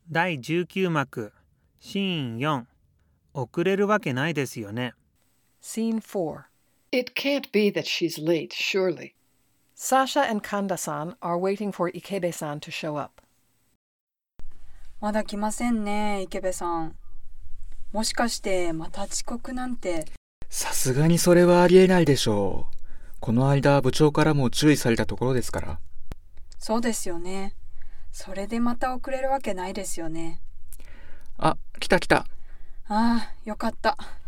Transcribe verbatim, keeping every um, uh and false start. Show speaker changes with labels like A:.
A: だいじゅうきゅう幕シーンよん遅れるわけないですよね。
B: Scene four.
C: It can't be that she's late, surely.
B: Sasha and Kanda-san are waiting for Ikebe-san to show up.
D: まだ来ませんね、池部さん。もしかしてまた遅刻なんて。
E: さすがにそれはありえないでしょう。この間部長からも注意されたところですから。
D: そうですよね。それでまた遅れるわけないですよね。
E: あ、来た来た。
D: ああ、よかった。